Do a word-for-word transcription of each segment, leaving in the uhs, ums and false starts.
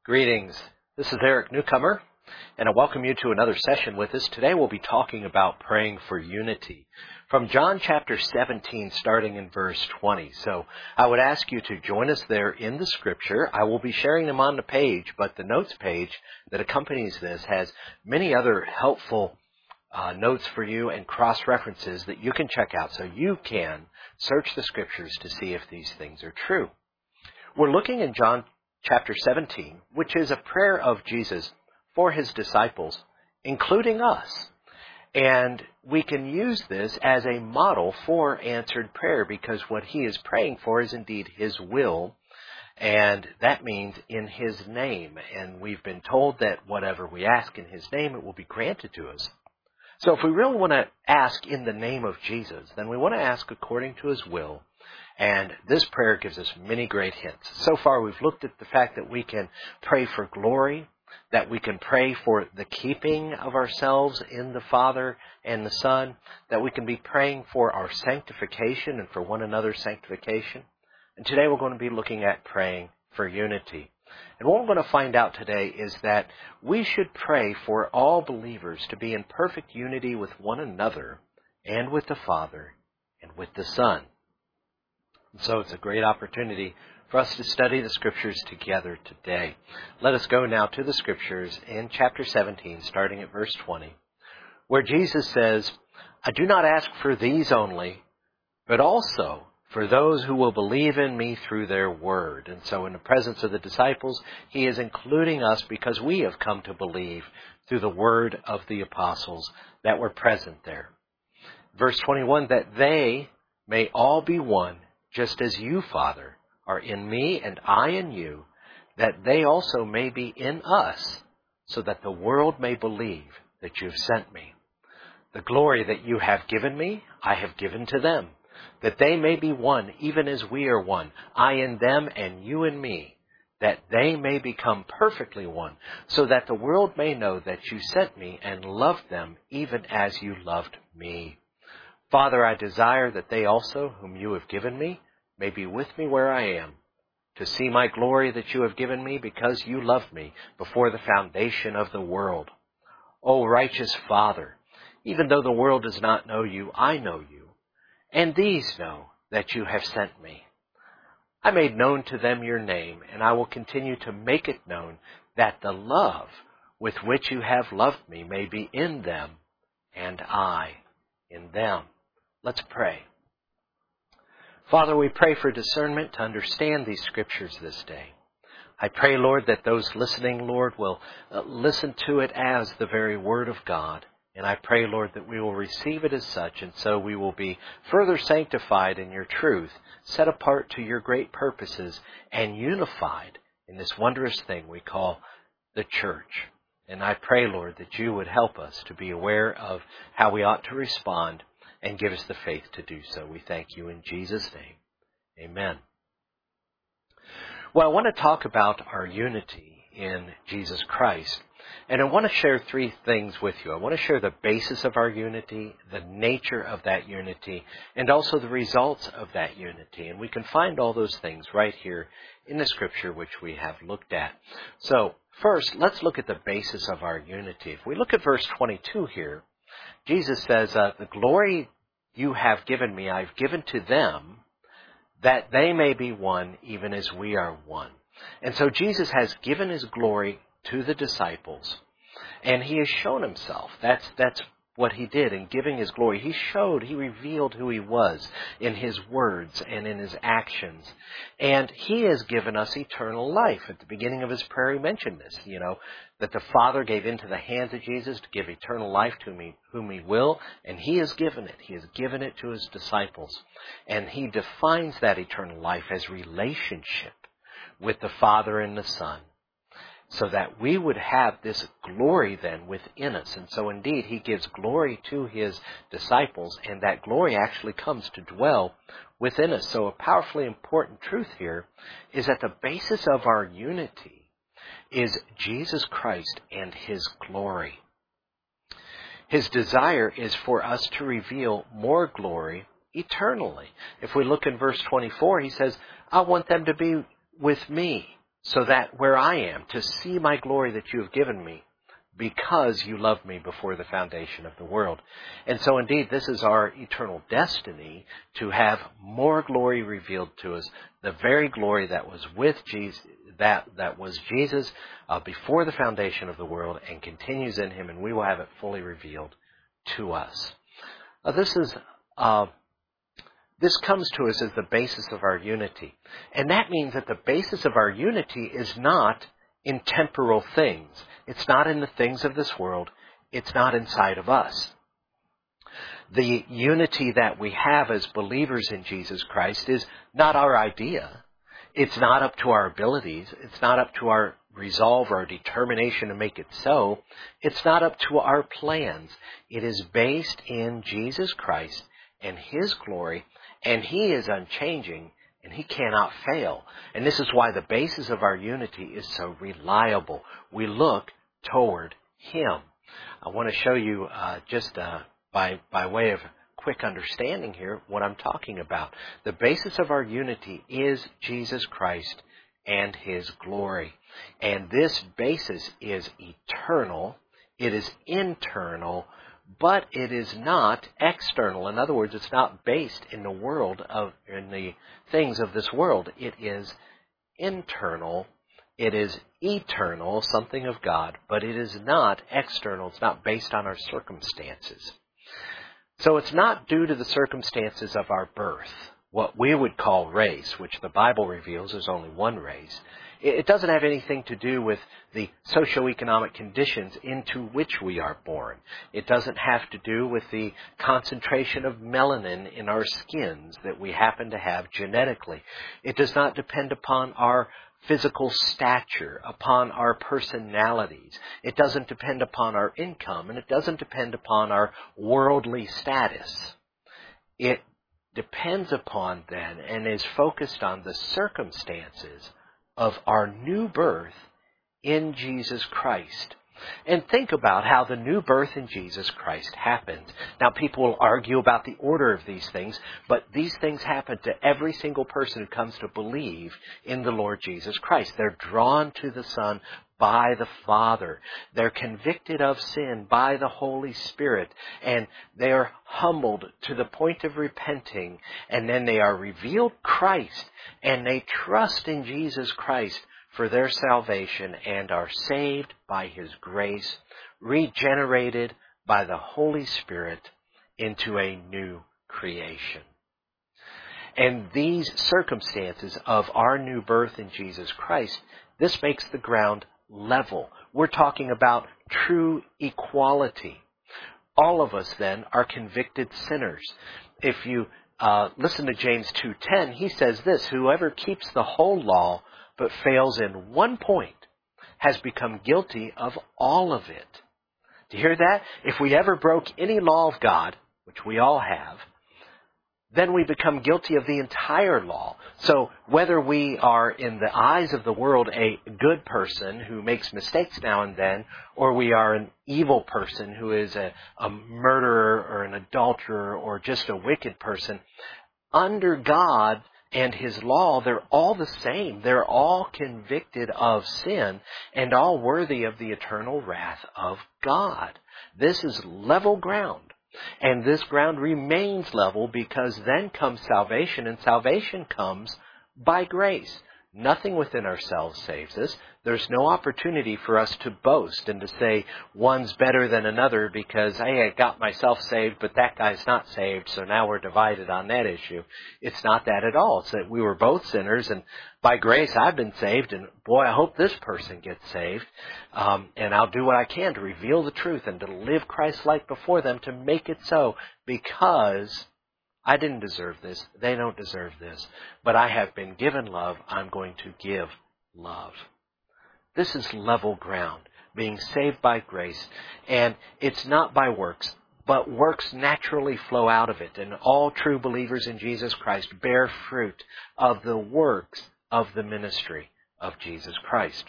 Greetings. This is Eric Newcomer, and I welcome you to another session with us. Today we'll be talking about praying for unity from John chapter seventeen, starting in verse twenty. So I would ask you to join us there in the scripture. I will be sharing them on the page, but the notes page that accompanies this has many other helpful uh, notes for you and cross-references that you can check out so you can search the scriptures to see if these things are true. We're looking in John chapter seventeen, which is a prayer of Jesus for his disciples, including us. And we can use this as a model for answered prayer because what he is praying for is indeed his will, and that means in his name. And we've been told that whatever we ask in his name, it will be granted to us. So if we really want to ask in the name of Jesus, then we want to ask according to his will. And this prayer gives us many great hints. So far we've looked at the fact that we can pray for glory, that we can pray for the keeping of ourselves in the Father and the Son, that we can be praying for our sanctification and for one another's sanctification. And today we're going to be looking at praying for unity. And what we're going to find out today is that we should pray for all believers to be in perfect unity with one another and with the Father and with the Son. And so it's a great opportunity for us to study the Scriptures together today. Let us go now to the Scriptures in chapter seventeen, starting at verse twenty, where Jesus says, "I do not ask for these only, but also for those who will believe in me through their word." And so in the presence of the disciples, he is including us because we have come to believe through the word of the apostles that were present there. Verse twenty-one, that they may all be one, just as you, Father, are in me and I in you, that they also may be in us, so that the world may believe that you have sent me. The glory that you have given me, I have given to them, that they may be one, even as we are one, I in them and you in me, that they may become perfectly one, so that the world may know that you sent me and loved them even as you loved me. Father, I desire that they also, whom you have given me, may be with me where I am, to see my glory that you have given me because you loved me before the foundation of the world. O righteous Father, even though the world does not know you, I know you, and these know that you have sent me. I made known to them your name, and I will continue to make it known, that the love with which you have loved me may be in them, and I in them. Let's pray. Father, we pray for discernment to understand these scriptures this day. I pray, Lord, that those listening, Lord, will uh, listen to it as the very word of God. And I pray, Lord, that we will receive it as such, and so we will be further sanctified in your truth, set apart to your great purposes, and unified in this wondrous thing we call the church. And I pray, Lord, that you would help us to be aware of how we ought to respond and give us the faith to do so. We thank you in Jesus' name. Amen. Well, I want to talk about our unity in Jesus Christ. And I want to share three things with you. I want to share the basis of our unity, the nature of that unity, and also the results of that unity. And we can find all those things right here in the scripture which we have looked at. So first, let's look at the basis of our unity. If we look at verse twenty-two here, Jesus says, uh, the glory you have given me, I've given to them, that they may be one, even as we are one. And so Jesus has given his glory to the disciples, and he has shown himself. That's, that's what he did in giving his glory. He showed, he revealed who he was in his words and in his actions. And he has given us eternal life. At the beginning of his prayer, he mentioned this, you know, that the Father gave into the hands of Jesus to give eternal life to me, whom he will, and he has given it. He has given it to his disciples. And he defines that eternal life as relationship with the Father and the Son, so that we would have this glory then within us. And so indeed, he gives glory to his disciples, and that glory actually comes to dwell within us. So a powerfully important truth here is that the basis of our unity is Jesus Christ and his glory. His desire is for us to reveal more glory eternally. If we look in verse twenty-four, he says, I want them to be with me so that where I am, to see my glory that you have given me, because you loved me before the foundation of the world. And so indeed, this is our eternal destiny, to have more glory revealed to us, the very glory that was with Jesus, that, that was Jesus uh, before the foundation of the world and continues in him, and we will have it fully revealed to us. Uh, this is, uh, this comes to us as the basis of our unity. And that means that the basis of our unity is not in temporal things. It's not in the things of this world. It's not inside of us. The unity that we have as believers in Jesus Christ is not our idea. It's not up to our abilities. It's not up to our resolve or our determination to make it so. It's not up to our plans. It is based in Jesus Christ and his glory, and he is unchanging, and he cannot fail. And this is why the basis of our unity is so reliable. We look toward him. I want to show you uh, just uh, by, by way of quick understanding here what I'm talking about. The basis of our unity is Jesus Christ and his glory. And this basis is eternal. It is internal, but it is not external. In other words, it's not based in the world of, in the things of this world. It is internal. It is eternal, something of God, but it is not external. It's not based on our circumstances. So it's not due to the circumstances of our birth, what we would call race, which the Bible reveals is only one race. It doesn't have anything to do with the socioeconomic conditions into which we are born. It doesn't have to do with the concentration of melanin in our skins that we happen to have genetically. It does not depend upon our physical stature, upon our personalities. It doesn't depend upon our income, and it doesn't depend upon our worldly status. It depends upon then and is focused on the circumstances of our new birth in Jesus Christ. And think about how the new birth in Jesus Christ happens. Now, people will argue about the order of these things, but these things happen to every single person who comes to believe in the Lord Jesus Christ. They're drawn to the Son by the Father. They're convicted of sin by the Holy Spirit, and they are humbled to the point of repenting, and then they are revealed Christ, and they trust in Jesus Christ for their salvation and are saved by his grace, regenerated by the Holy Spirit into a new creation. And these circumstances of our new birth in Jesus Christ, this makes the ground level. We're talking about true equality. All of us then are convicted sinners. If you uh, listen to James two ten, he says this: whoever keeps the whole law but fails in one point has become guilty of all of it. Do you hear that? If we ever broke any law of God, which we all have, then we become guilty of the entire law. So whether we are in the eyes of the world a good person who makes mistakes now and then, or we are an evil person who is a, a murderer or an adulterer or just a wicked person, under God and his law, they're all the same. They're all convicted of sin and all worthy of the eternal wrath of God. This is level ground. And this ground remains level because then comes salvation, and salvation comes by grace. Nothing within ourselves saves us. There's no opportunity for us to boast and to say one's better than another because, hey, I got myself saved, but that guy's not saved, so now we're divided on that issue. It's not that at all. It's that we were both sinners, and by grace I've been saved, and boy, I hope this person gets saved. Um, and I'll do what I can to reveal the truth and to live Christ-like before them to make it so, because I didn't deserve this. They don't deserve this. But I have been given love. I'm going to give love. This is level ground, being saved by grace. And it's not by works, but works naturally flow out of it. And all true believers in Jesus Christ bear fruit of the works of the ministry of Jesus Christ.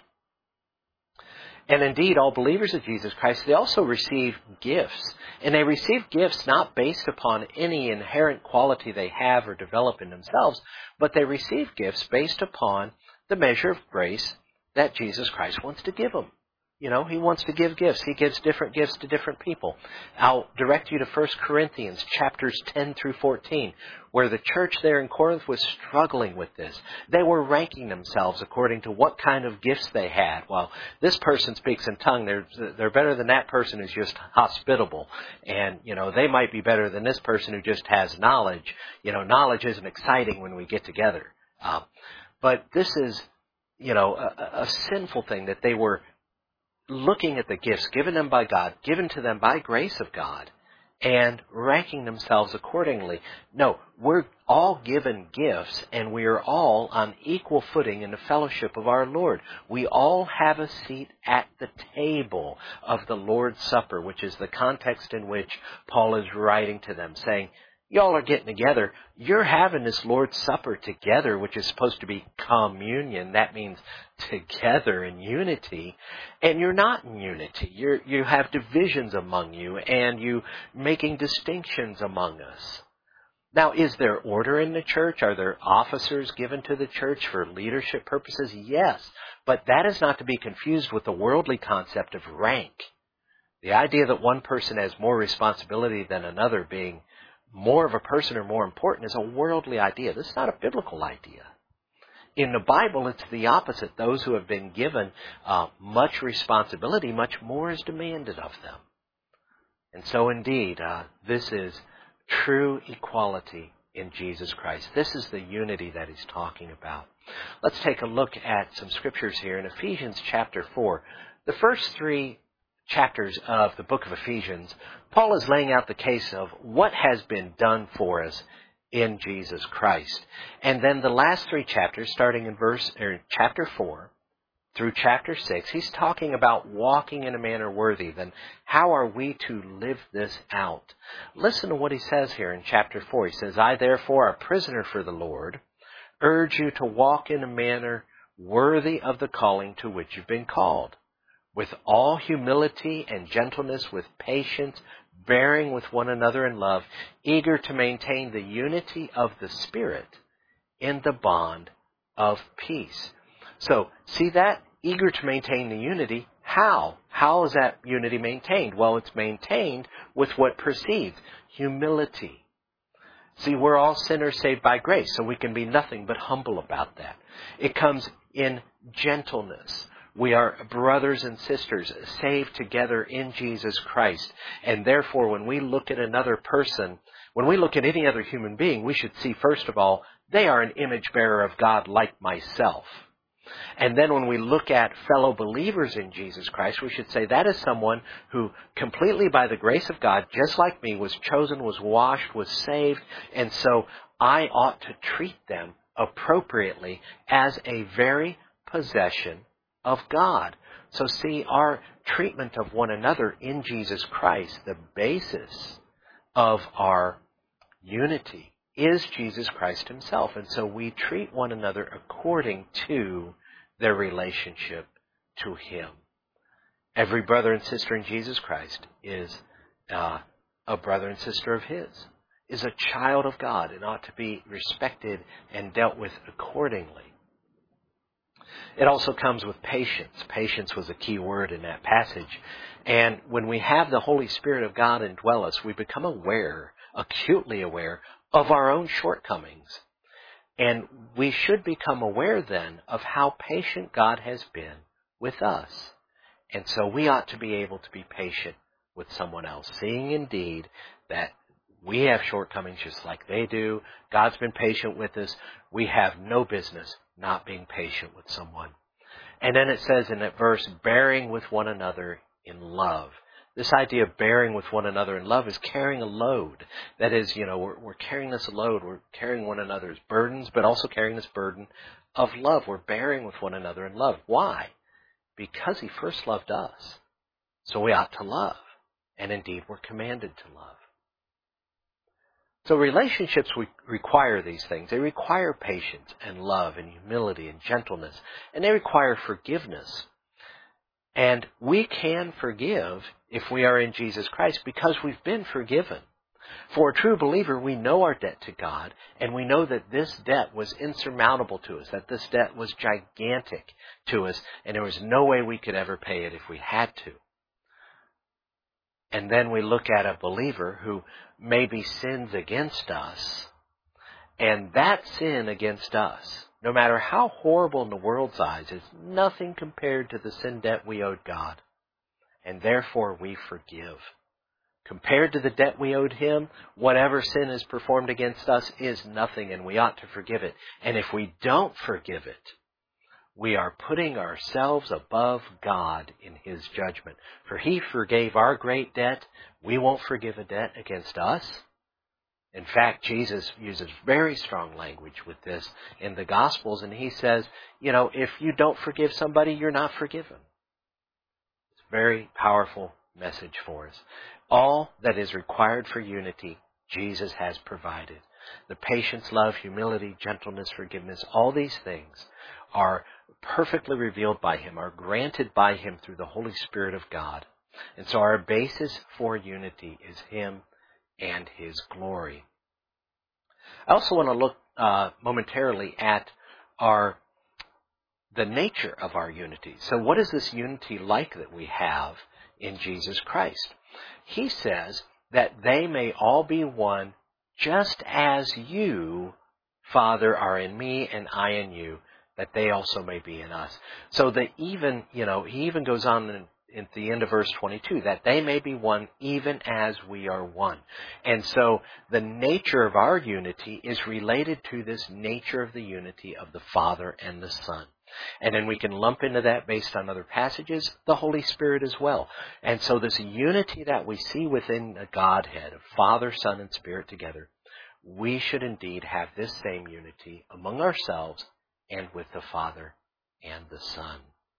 And indeed, all believers of Jesus Christ, they also receive gifts. And they receive gifts not based upon any inherent quality they have or develop in themselves, but they receive gifts based upon the measure of grace that Jesus Christ wants to give them. You know, He wants to give gifts. He gives different gifts to different people. I'll direct you to First Corinthians chapters ten through fourteen, where the church there in Corinth was struggling with this. They were ranking themselves according to what kind of gifts they had. Well, this person speaks in tongue. They're, they're better than that person who's just hospitable. And, you know, they might be better than this person who just has knowledge. You know, knowledge isn't exciting when we get together. Uh, but this is, you know, a, a sinful thing that they were looking at the gifts given them by God, given to them by grace of God, and ranking themselves accordingly. No, we're all given gifts, and we are all on equal footing in the fellowship of our Lord. We all have a seat at the table of the Lord's Supper, which is the context in which Paul is writing to them, saying, y'all are getting together. You're having this Lord's Supper together, which is supposed to be communion. That means together in unity. And you're not in unity. You're, you have divisions among you, and you making distinctions among us. Now, is there order in the church? Are there officers given to the church for leadership purposes? Yes. But that is not to be confused with the worldly concept of rank. The idea that one person has more responsibility than another, being more of a person or more important, is a worldly idea. This is not a biblical idea. In the Bible, it's the opposite. Those who have been given uh, much responsibility, much more is demanded of them. And so indeed, uh, this is true equality in Jesus Christ. This is the unity that He's talking about. Let's take a look at some scriptures here in Ephesians chapter four. The first three chapters of the book of Ephesians, Paul is laying out the case of what has been done for us in Jesus Christ. And then the last three chapters, starting in verse or chapter four through chapter six, he's talking about walking in a manner worthy. Then how are we to live this out? Listen to what he says here in chapter four. He says, I therefore, a prisoner for the Lord, urge you to walk in a manner worthy of the calling to which you've been called, with all humility and gentleness, with patience, bearing with one another in love, eager to maintain the unity of the Spirit in the bond of peace. So, see that? Eager to maintain the unity. How? How is that unity maintained? Well, it's maintained with what precedes humility. See, we're all sinners saved by grace, so we can be nothing but humble about that. It comes in gentleness. We are brothers and sisters saved together in Jesus Christ. And therefore, when we look at another person, when we look at any other human being, we should see, first of all, they are an image bearer of God like myself. And then when we look at fellow believers in Jesus Christ, we should say that is someone who completely by the grace of God, just like me, was chosen, was washed, was saved. And so I ought to treat them appropriately as a very possession of God. So see, our treatment of one another in Jesus Christ, the basis of our unity is Jesus Christ Himself. And so we treat one another according to their relationship to Him. Every brother and sister in Jesus Christ is uh, a brother and sister of His, is a child of God, and ought to be respected and dealt with accordingly. It also comes with patience. Patience was a key word in that passage. And when we have the Holy Spirit of God indwell us, we become aware, acutely aware, of our own shortcomings. And we should become aware then of how patient God has been with us. And so we ought to be able to be patient with someone else, seeing indeed that we have shortcomings just like they do. God's been patient with us. We have no business not being patient with someone. And then it says in that verse, bearing with one another in love. This idea of bearing with one another in love is carrying a load. That is, you know, we're, we're carrying this load. We're carrying one another's burdens, but also carrying this burden of love. We're bearing with one another in love. Why? Because He first loved us. So we ought to love. And indeed, we're commanded to love. So relationships require these things. They require patience and love and humility and gentleness. And they require forgiveness. And we can forgive if we are in Jesus Christ because we've been forgiven. For a true believer, we know our debt to God, and we know that this debt was insurmountable to us, that this debt was gigantic to us, and there was no way we could ever pay it if we had to. And then we look at a believer who maybe sins against us, and that sin against us, no matter how horrible in the world's eyes, is nothing compared to the sin debt we owed God. And therefore we forgive. Compared to the debt we owed Him, whatever sin is performed against us is nothing, and we ought to forgive it. And if we don't forgive it, we are putting ourselves above God in His judgment. For He forgave our great debt. We won't forgive a debt against us. In fact, Jesus uses very strong language with this in the Gospels, and He says, you know, if you don't forgive somebody, you're not forgiven. It's a very powerful message for us. All that is required for unity, Jesus has provided. The patience, love, humility, gentleness, forgiveness, all these things are perfectly revealed by Him, are granted by Him through the Holy Spirit of God. And so our basis for unity is Him and His glory. I also want to look uh, momentarily at our the nature of our unity. So what is this unity like that we have in Jesus Christ? He says that they may all be one, just as you, Father, are in me and I in you, that they also may be in us. So that even, you know, he even goes on in, at the end of verse twenty-two, that they may be one even as we are one. And so the nature of our unity is related to this nature of the unity of the Father and the Son. And then we can lump into that based on other passages, the Holy Spirit as well. And so this unity that we see within the Godhead of Father, Son, and Spirit together, we should indeed have this same unity among ourselves and with the Father and the Son.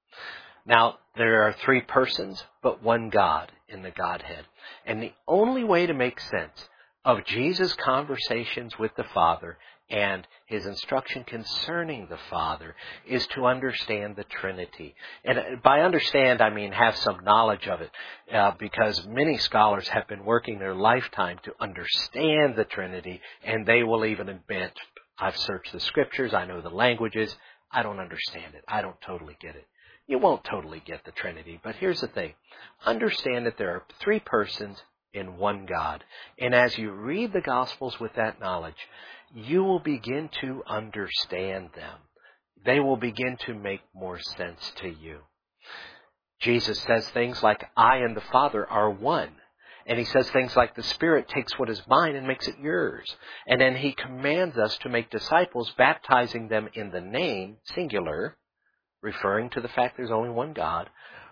Now, there are three persons, but one God in the Godhead. And the only way to make sense of Jesus' conversations with the Father and His instruction concerning the Father is to understand the Trinity. And by understand, I mean have some knowledge of it, uh, because many scholars have been working their lifetime to understand the Trinity, and they will even admit, I've searched the Scriptures, I know the languages, I don't understand it, I don't totally get it. You won't totally get the Trinity, but here's the thing. Understand that there are three persons in one God. And as you read the Gospels with that knowledge, you will begin to understand them. They will begin to make more sense to you. Jesus says things like, I and the Father are one. And He says things like, the Spirit takes what is mine and makes it yours. And then He commands us to make disciples, baptizing them in the name, singular, referring to the fact there's only one God.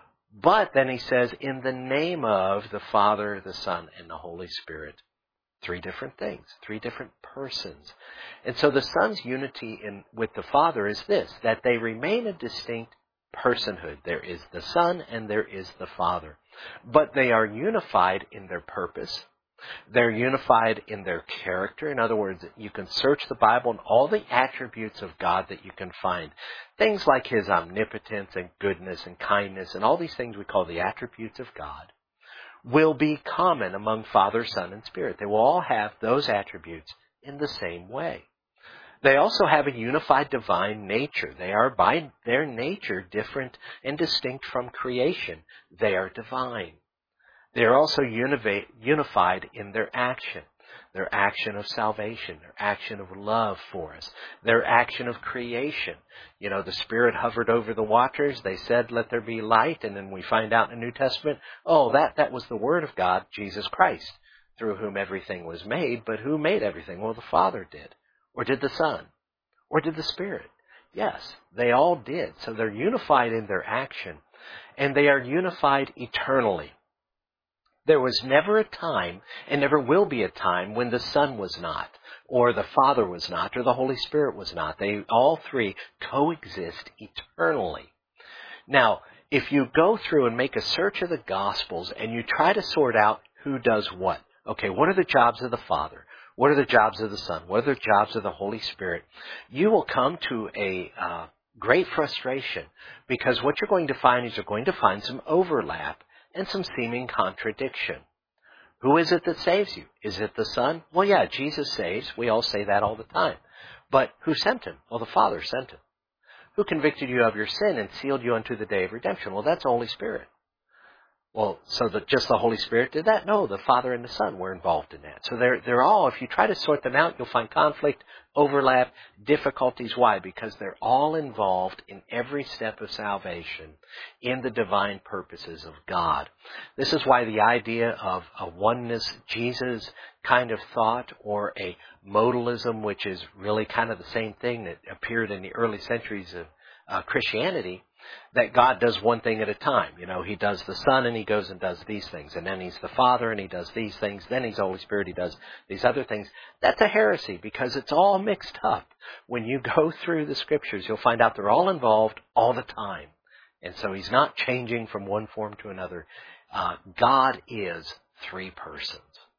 But then He says, in the name of the Father, the Son, and the Holy Spirit. Three different things, three different persons. And so the Son's unity in, with the Father is this, that they remain a distinct personhood. There is the Son and there is the Father. But they are unified in their purpose. They're unified in their character. In other words, you can search the Bible and all the attributes of God that you can find. Things like His omnipotence and goodness and kindness and all these things we call the attributes of God will be common among Father, Son, and Spirit. They will all have those attributes in the same way. They also have a unified divine nature. They are by their nature different and distinct from creation. They are divine. They are also unified in their action. Their action of salvation, their action of love for us, their action of creation. You know, the Spirit hovered over the waters. They said, let there be light. And then we find out in the New Testament, oh, that, that was the Word of God, Jesus Christ, through whom everything was made. But who made everything? Well, the Father did. Or did the Son? Or did the Spirit? Yes, they all did. So they're unified in their action. And they are unified eternally. There was never a time, and never will be a time, when the Son was not, or the Father was not, or the Holy Spirit was not. They all three coexist eternally. Now, if you go through and make a search of the Gospels and you try to sort out who does what, okay, what are the jobs of the Father? What are the jobs of the Son? What are the jobs of the Holy Spirit? You will come to a uh, great frustration, because what you're going to find is you're going to find some overlap and some seeming contradiction. Who is it that saves you? Is it the Son? Well, yeah, Jesus saves. We all say that all the time. But who sent him? Well, the Father sent him. Who convicted you of your sin and sealed you unto the day of redemption? Well, that's the Holy Spirit. Well, so that just the Holy Spirit did that? No, the Father and the Son were involved in that. So they're, they're all, if you try to sort them out, you'll find conflict, overlap, difficulties. Why? Because they're all involved in every step of salvation in the divine purposes of God. This is why the idea of a oneness Jesus kind of thought, or a modalism, which is really kind of the same thing that appeared in the early centuries of uh, Christianity, that God does one thing at a time. You know, He does the Son and He goes and does these things. And then He's the Father and He does these things. Then He's the Holy Spirit, He does these other things. That's a heresy because it's all mixed up. When you go through the Scriptures, you'll find out they're all involved all the time. And so He's not changing from one form to another. Uh, God is three persons.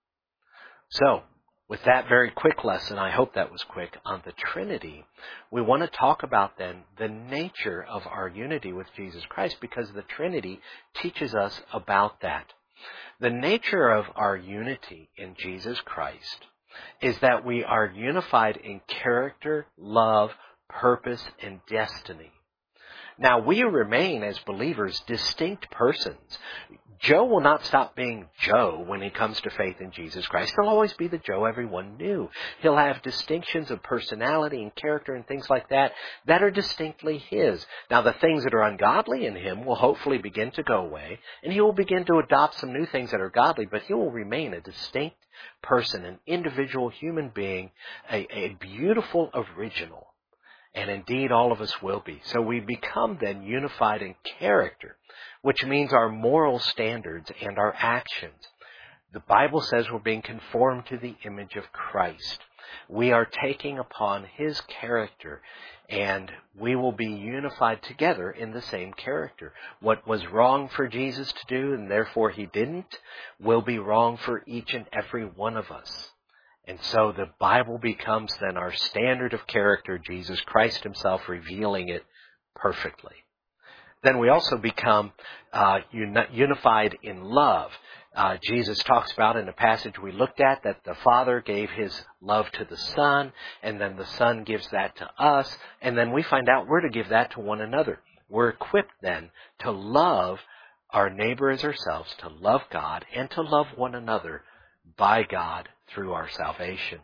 So, with that very quick lesson, I hope that was quick, on the Trinity, we want to talk about then the nature of our unity with Jesus Christ, because the Trinity teaches us about that. The nature of our unity in Jesus Christ is that we are unified in character, love, purpose, and destiny. Now, we remain, as believers, distinct persons. Joe will not stop being Joe when he comes to faith in Jesus Christ. He'll always be the Joe everyone knew. He'll have distinctions of personality and character and things like that that are distinctly his. Now, the things that are ungodly in him will hopefully begin to go away, and he will begin to adopt some new things that are godly, but he will remain a distinct person, an individual human being, a, a beautiful original. And indeed, all of us will be. So we become then unified in character, which means our moral standards and our actions. The Bible says we're being conformed to the image of Christ. We are taking upon His character, and we will be unified together in the same character. What was wrong for Jesus to do, and therefore He didn't, will be wrong for each and every one of us. And so the Bible becomes then our standard of character, Jesus Christ Himself revealing it perfectly. Then we also become uh, uni- unified in love. Uh, Jesus talks about in the passage we looked at that the Father gave His love to the Son, and then the Son gives that to us, and then we find out we're to give that to one another. We're equipped then to love our neighbor as ourselves, to love God, and to love one another by God through our salvation.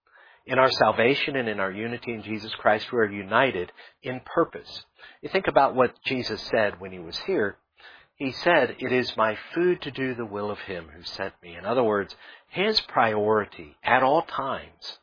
In our salvation and in our unity in Jesus Christ, we are united in purpose. You think about what Jesus said when He was here. He said, "It is my food to do the will of Him who sent me." In other words, His priority at all times,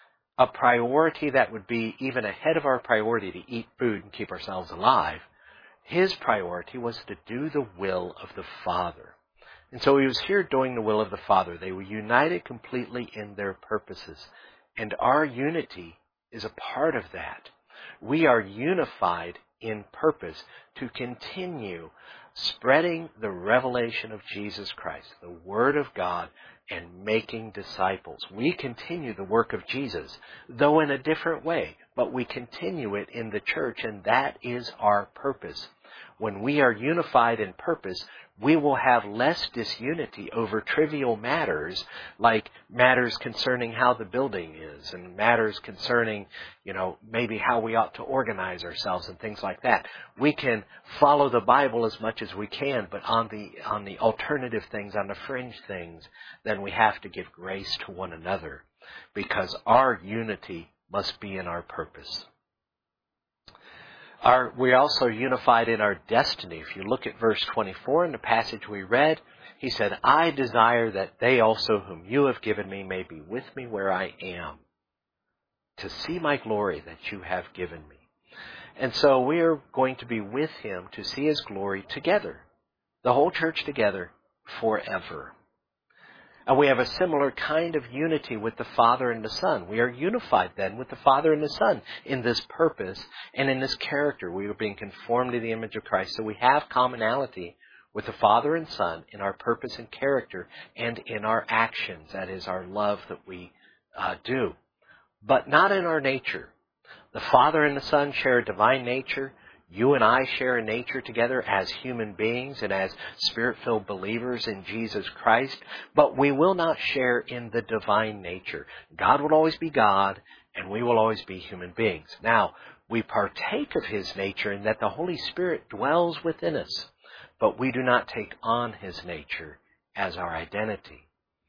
a priority that would be even ahead of our priority to eat food and keep ourselves alive, His priority was to do the will of the Father. And so He was here doing the will of the Father. They were united completely in their purposes. And our unity is a part of that. We are unified in purpose to continue spreading the revelation of Jesus Christ, the Word of God, and making disciples. We continue the work of Jesus, though in a different way, but we continue it in the church, and that is our purpose. When we are unified in purpose, we will have less disunity over trivial matters, like matters concerning how the building is, and matters concerning, you know, maybe how we ought to organize ourselves and things like that. We can follow the Bible as much as we can, but on the on the alternative things, on the fringe things, then we have to give grace to one another, because our unity must be in our purpose. Our, we're also unified in our destiny. If you look at verse twenty-four in the passage we read, He said, "I desire that they also whom you have given me may be with me where I am, to see my glory that you have given me." And so we are going to be with Him to see His glory together, the whole church together, forever. And we have a similar kind of unity with the Father and the Son. We are unified then with the Father and the Son in this purpose and in this character. We are being conformed to the image of Christ. So we have commonality with the Father and Son in our purpose and character and in our actions. That is our love that we uh, do. But not in our nature. The Father and the Son share a divine nature. You and I share a nature together as human beings and as Spirit-filled believers in Jesus Christ, but we will not share in the divine nature. God will always be God, and we will always be human beings. Now, we partake of His nature in that the Holy Spirit dwells within us, but we do not take on His nature as our identity.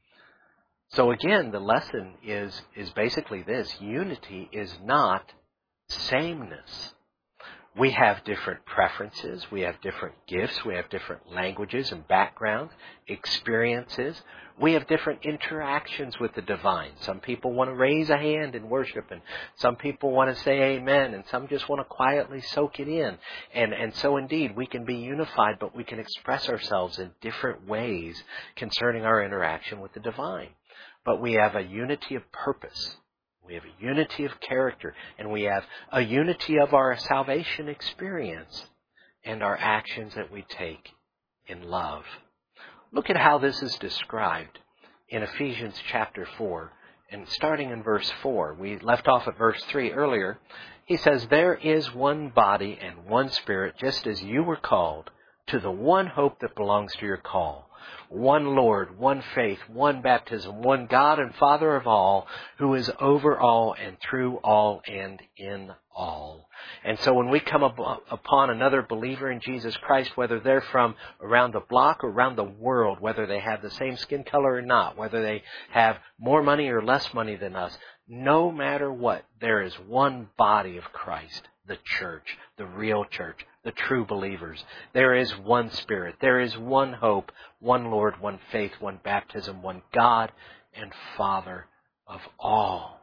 So again, the lesson is, is basically this: unity is not sameness. We have different preferences, we have different gifts, we have different languages and backgrounds, experiences. We have different interactions with the divine. Some people want to raise a hand in worship, and some people want to say amen, and some just want to quietly soak it in. And, and so indeed, we can be unified, but we can express ourselves in different ways concerning our interaction with the divine. But we have a unity of purpose. We have a unity of character, and we have a unity of our salvation experience and our actions that we take in love. Look at how this is described in Ephesians chapter four, and starting in verse four. We left off at verse three earlier. He says, "There is one body and one Spirit, just as you were called to the one hope that belongs to your call. One Lord, one faith, one baptism, one God and Father of all, who is over all and through all and in all." And so when we come up upon another believer in Jesus Christ, whether they're from around the block or around the world, whether they have the same skin color or not, whether they have more money or less money than us, no matter what, there is one body of Christ, the church, the real church, the true believers. There is one Spirit. There is one hope, one Lord, one faith, one baptism, one God and Father of all.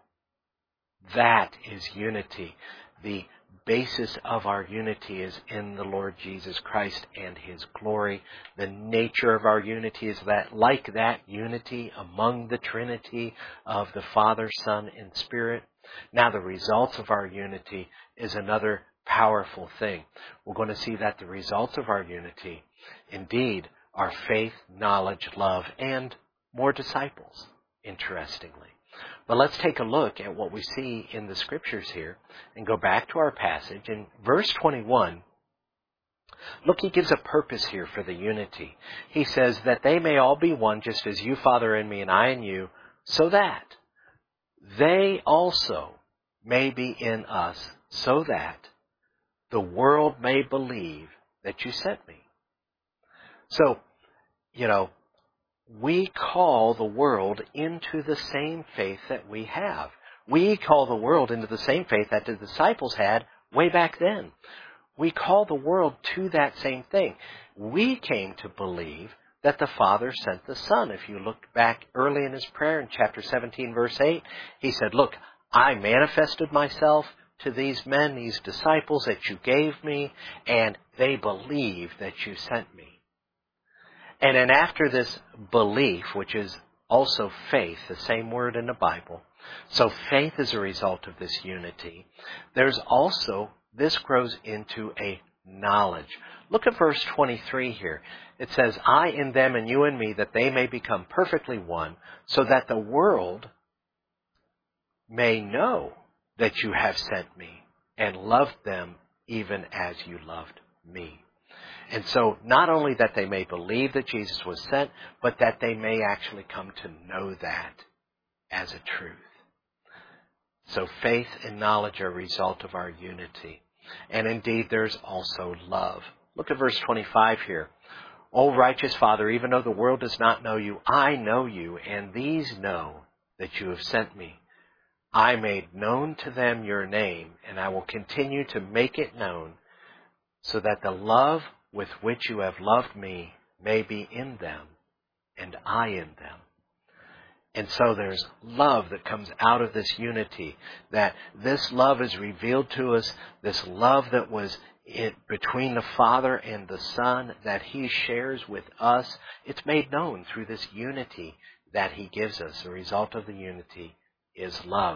That is unity. The basis of our unity is in the Lord Jesus Christ and His glory. The nature of our unity is that, like that unity among the Trinity of the Father, Son, and Spirit. Now, the results of our unity is another powerful thing. We're going to see that the results of our unity, indeed, are faith, knowledge, love, and more disciples, interestingly. But let's take a look at what we see in the Scriptures here and go back to our passage. In verse twenty-one, look, he gives a purpose here for the unity. He says that they may all be one, just as you, Father, in me, and I in you, so that they also may be in us, so that the world may believe that you sent me. So, you know, we call the world into the same faith that we have. We call the world into the same faith that the disciples had way back then. We call the world to that same thing. We came to believe that the Father sent the Son. If you look back early in His prayer in chapter seventeen, verse eight, He said, "Look, I manifested myself to these men, these disciples that you gave me, and they believe that you sent me." And then after this belief, which is also faith, the same word in the Bible, so faith is a result of this unity, there's also, this grows into a knowledge. Look at verse twenty-three here. It says, "I in them and you in me, that they may become perfectly one, so that the world may know that you have sent me and loved them even as you loved me." And so not only that they may believe that Jesus was sent, but that they may actually come to know that as a truth. So faith and knowledge are a result of our unity. And indeed, there's also love. Look at verse twenty-five here. "O righteous Father, even though the world does not know you, I know you, and these know that you have sent me. I made known to them your name, and I will continue to make it known, so that the love with which you have loved me may be in them, and I in them." And so there's love that comes out of this unity, that this love is revealed to us, this love that was it between the Father and the Son that He shares with us. It's made known through this unity that He gives us. The result of the unity is love.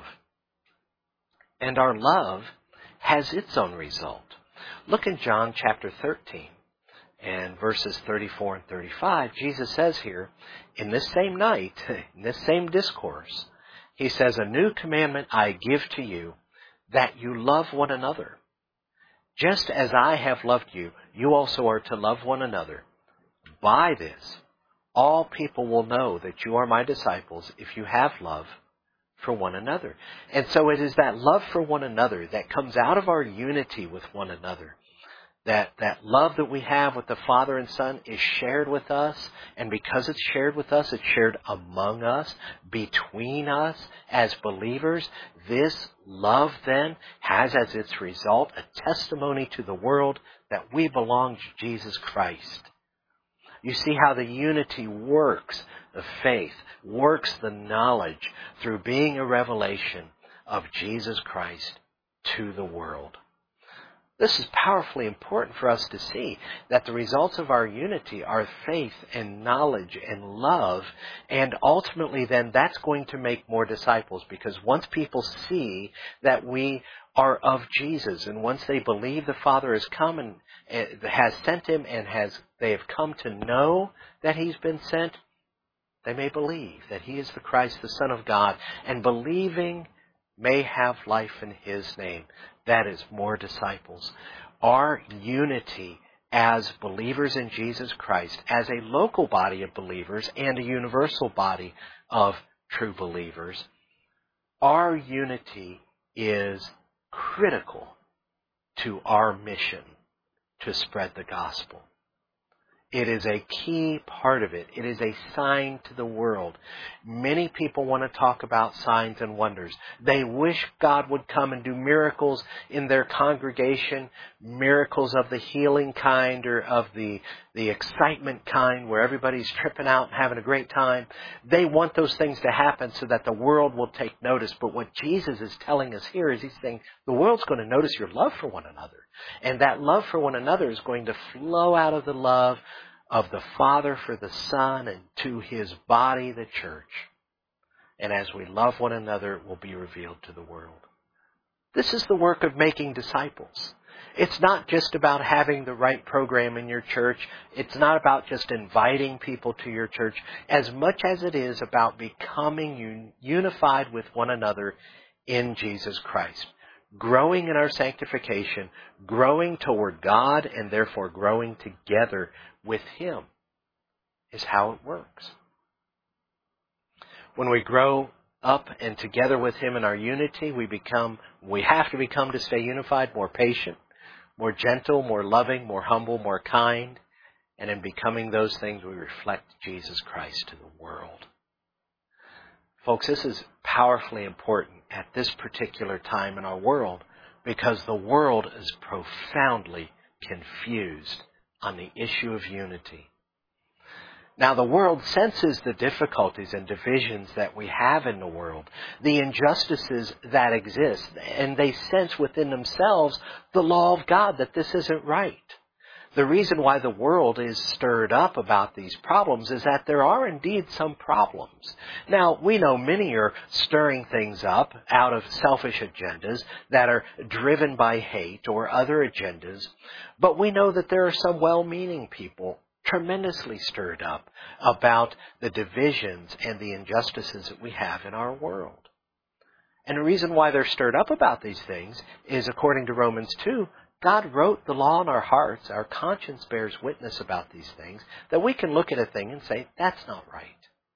And our love has its own result. Look in John chapter thirteen and verses thirty-four and thirty-five. Jesus says here, in this same night, in this same discourse, He says, "A new commandment I give to you, that you love one another. Just as I have loved you, you also are to love one another. By this, all people will know that you are my disciples if you have love for one another. And so it is that love for one another that comes out of our unity with one another. That, that love that we have with the Father and Son is shared with us. And because it's shared with us, it's shared among us, between us as believers. This love then has as its result a testimony to the world that we belong to Jesus Christ. You see how the unity works, the faith, works the knowledge through being a revelation of Jesus Christ to the world. This is powerfully important for us to see that the results of our unity are faith and knowledge and love, and ultimately then that's going to make more disciples, because once people see that we are of Jesus, and once they believe the Father has come and has sent Him, and has they have come to know that He's been sent, they may believe that He is the Christ, the Son of God, and believing may have life in His name. That is more disciples. Our unity as believers in Jesus Christ, as a local body of believers and a universal body of true believers, our unity is critical to our mission to spread the gospel. It is a key part of it. It is a sign to the world. Many people want to talk about signs and wonders. They wish God would come and do miracles in their congregation, miracles of the healing kind or of the, the excitement kind where everybody's tripping out and having a great time. They want those things to happen so that the world will take notice. But what Jesus is telling us here is He's saying the world's going to notice your love for one another. And that love for one another is going to flow out of the love of the Father for the Son and to His body, the church. And as we love one another, it will be revealed to the world. This is the work of making disciples. It's not just about having the right program in your church. It's not about just inviting people to your church, as much as it is about becoming un- unified with one another in Jesus Christ. Growing in our sanctification, growing toward God, and therefore growing together with Him is how it works. When we grow up and together with Him in our unity, we become, we have to become to stay unified, more patient, more gentle, more loving, more humble, more kind. And in becoming those things, we reflect Jesus Christ to the world. Folks, this is powerfully important at this particular time in our world, because the world is profoundly confused on the issue of unity. Now, the world senses the difficulties and divisions that we have in the world, the injustices that exist, and they sense within themselves the law of God that this isn't right. The reason why the world is stirred up about these problems is that there are indeed some problems. Now, we know many are stirring things up out of selfish agendas that are driven by hate or other agendas, but we know that there are some well-meaning people tremendously stirred up about the divisions and the injustices that we have in our world. And the reason why they're stirred up about these things is, according to Romans two, God wrote the law in our hearts. Our conscience bears witness about these things, that we can look at a thing and say, that's not right.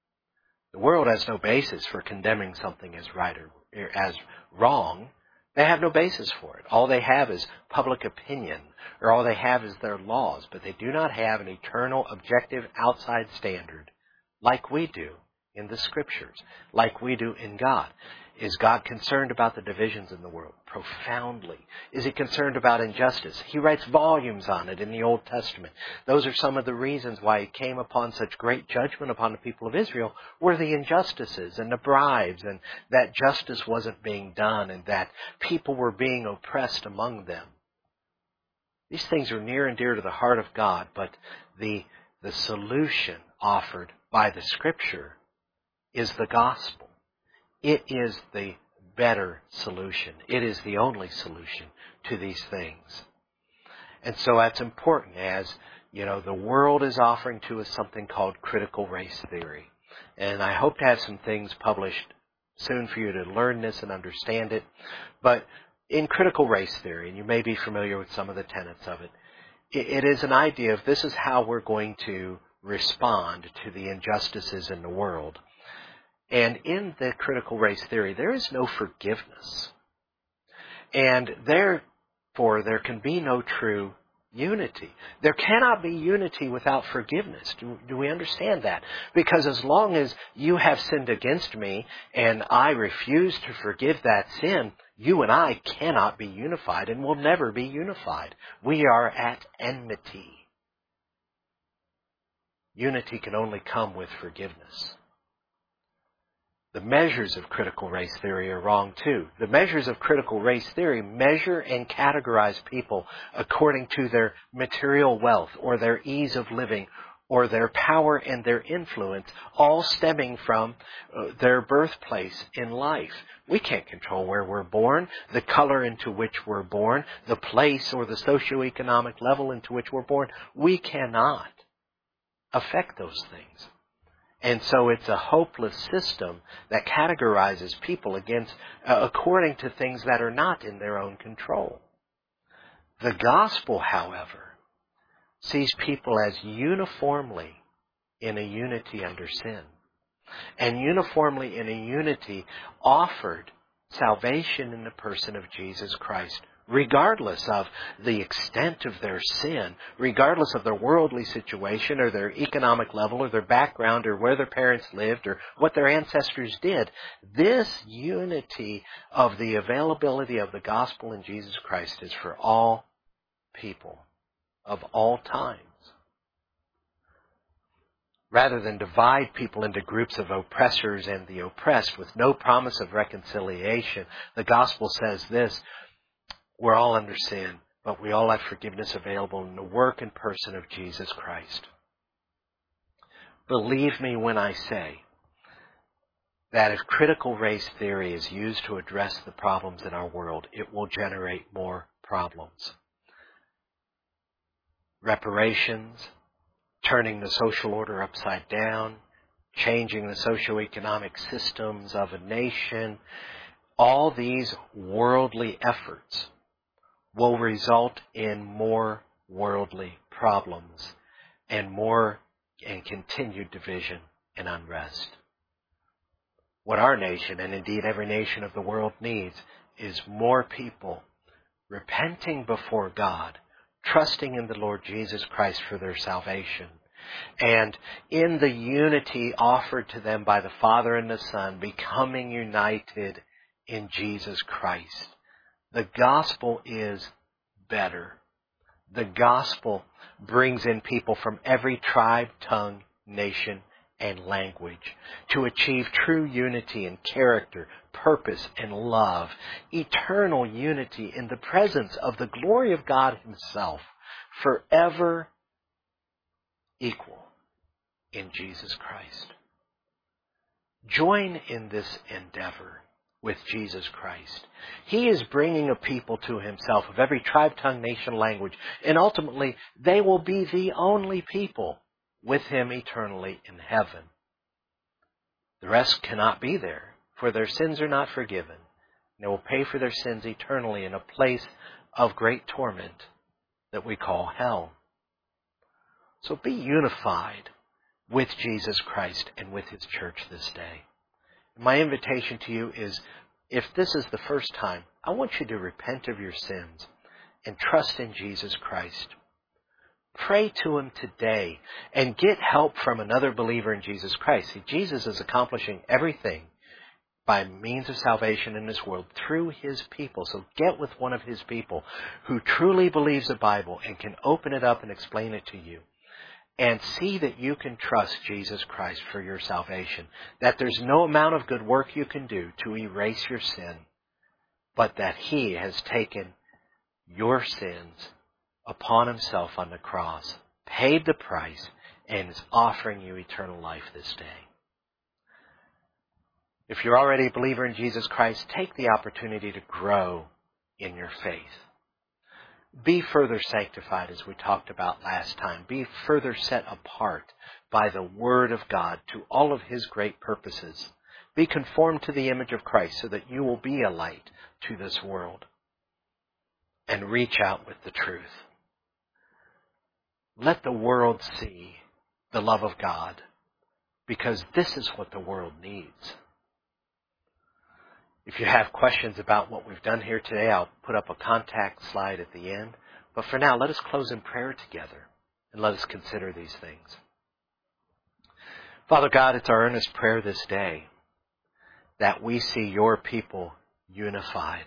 The world has no basis for condemning something as right or as wrong. They have no basis for it. All they have is public opinion, or all they have is their laws, but they do not have an eternal, objective, outside standard like we do in the Scriptures, like we do in God. Is God concerned about the divisions in the world? Profoundly. Is He concerned about injustice? He writes volumes on it in the Old Testament. Those are some of the reasons why He came upon such great judgment upon the people of Israel, were the injustices and the bribes, and that justice wasn't being done, and that people were being oppressed among them. These things are near and dear to the heart of God, but the, the solution offered by the Scripture is the gospel. It is the better solution. It is the only solution to these things. And so that's important, as, you know, the world is offering to us something called critical race theory. And I hope to have some things published soon for you to learn this and understand it. But In critical race theory, and you may be familiar with some of the tenets of it, it is an idea of this is how we're going to respond to the injustices in the world. And in the critical race theory, there is no forgiveness. And therefore, there can be no true unity. There cannot be unity without forgiveness. Do, do we understand that? Because as long as you have sinned against me and I refuse to forgive that sin, you and I cannot be unified and will never be unified. We are at enmity. Unity can only come with forgiveness. The measures of critical race theory are wrong too. The measures of critical race theory measure and categorize people according to their material wealth or their ease of living or their power and their influence, all stemming from uh, their birthplace in life. We can't control where we're born, the color into which we're born, the place or the socioeconomic level into which we're born. We cannot affect those things. And so it's a hopeless system that categorizes people against, uh, according to things that are not in their own control. The gospel, however, sees people as uniformly in a unity under sin, and uniformly in a unity offered salvation in the person of Jesus Christ, regardless of the extent of their sin, regardless of their worldly situation or their economic level or their background or where their parents lived or what their ancestors did. This unity of the availability of the gospel in Jesus Christ is for all people of all times. Rather than divide people into groups of oppressors and the oppressed with no promise of reconciliation, the gospel says this: we're all under sin, but we all have forgiveness available in the work and person of Jesus Christ. Believe me when I say that if critical race theory is used to address the problems in our world, it will generate more problems. Reparations, turning the social order upside down, changing the socioeconomic systems of a nation, all these worldly efforts will result in more worldly problems and more and continued division and unrest. What our nation, and indeed every nation of the world, needs is more people repenting before God, trusting in the Lord Jesus Christ for their salvation, and in the unity offered to them by the Father and the Son, becoming united in Jesus Christ. The gospel is better. The gospel brings in people from every tribe, tongue, nation, and language to achieve true unity in character, purpose, and love. Eternal unity in the presence of the glory of God Himself, forever equal in Jesus Christ. Join in this endeavor with Jesus Christ. He is bringing a people to Himself of every tribe, tongue, nation, language, and ultimately they will be the only people with Him eternally in heaven. The rest cannot be there, for their sins are not forgiven. They will pay for their sins eternally in a place of great torment that we call hell. So be unified with Jesus Christ and with His church this day. My invitation to you is, if this is the first time, I want you to repent of your sins and trust in Jesus Christ. Pray to Him today and get help from another believer in Jesus Christ. See, Jesus is accomplishing everything by means of salvation in this world through His people. So get with one of His people who truly believes the Bible and can open it up and explain it to you. And see that you can trust Jesus Christ for your salvation. That there's no amount of good work you can do to erase your sin, but that He has taken your sins upon Himself on the cross, paid the price, and is offering you eternal life this day. If you're already a believer in Jesus Christ, take the opportunity to grow in your faith. Be further sanctified, as we talked about last time. Be further set apart by the Word of God to all of His great purposes. Be conformed to the image of Christ so that you will be a light to this world. and reach out with the truth. Let the world see the love of God, because this is what the world needs. If you have questions about what we've done here today, I'll put up a contact slide at the end. But for now, let us close in prayer together and let us consider these things. Father God, it's our earnest prayer this day that we see your people unified.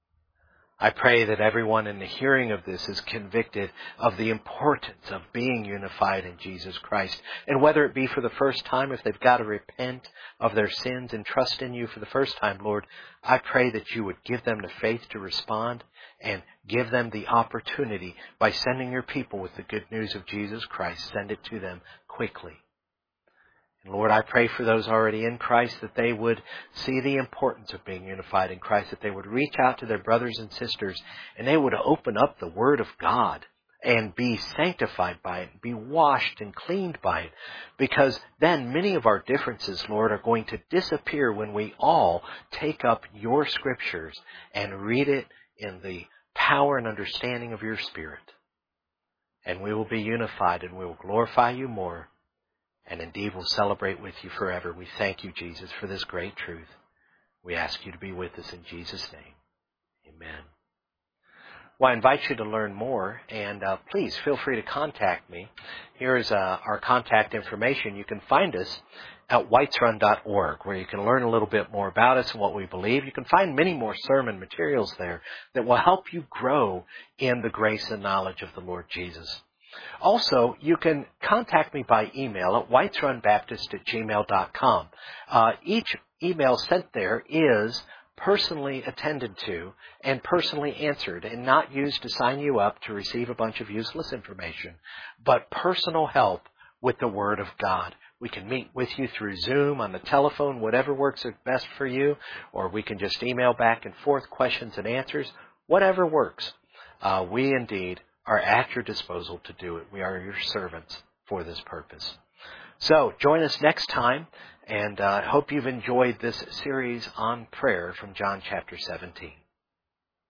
I pray that everyone in the hearing of this is convicted of the importance of being unified in Jesus Christ. And whether it be for the first time, if they've got to repent of their sins and trust in you for the first time, Lord, I pray that you would give them the faith to respond and give them the opportunity by sending your people with the good news of Jesus Christ. Send it to them quickly. Lord, I pray for those already in Christ that they would see the importance of being unified in Christ, that they would reach out to their brothers and sisters and they would open up the Word of God and be sanctified by it, be washed and cleaned by it, because then many of our differences, Lord, are going to disappear when we all take up your Scriptures and read it in the power and understanding of your Spirit. And we will be unified and we will glorify you more. And indeed, we'll celebrate with you forever. We thank you, Jesus, for this great truth. We ask you to be with us in Jesus' name. Amen. Well, I invite you to learn more, and uh, please feel free to contact me. Here is uh, our contact information. You can find us at whites run dot org, where you can learn a little bit more about us and what we believe. You can find many more sermon materials there that will help you grow in the grace and knowledge of the Lord Jesus. Also, you can contact me by email at whites run baptist at gmail dot com. Uh, each email sent there is personally attended to and personally answered, and not used to sign you up to receive a bunch of useless information, but personal help with the Word of God. We can meet with you through Zoom, on the telephone, whatever works best for you, or we can just email back and forth questions and answers, whatever works. Uh, we indeed are at your disposal to do it. We are your servants for this purpose. So join us next time, and I uh, hope you've enjoyed this series on prayer from John chapter seventeen.